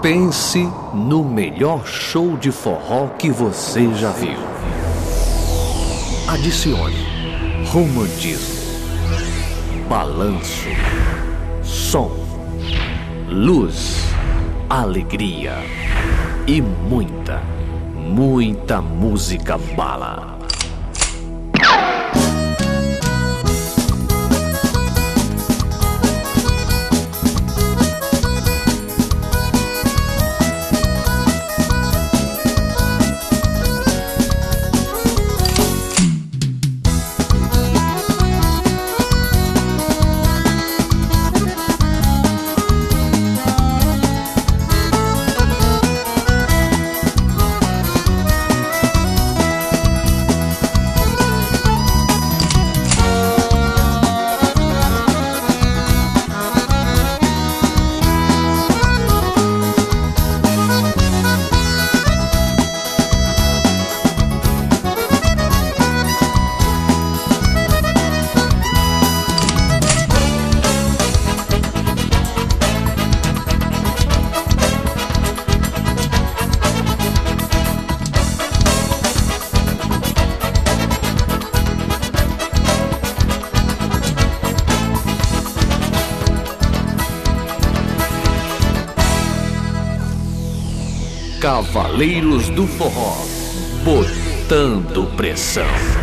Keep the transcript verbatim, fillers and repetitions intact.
Pense no melhor show de forró que você já viu. Adicione romantismo, balanço, som, luz, alegria e muita, muita música bala. Cavaleiros do Forró, botando pressão.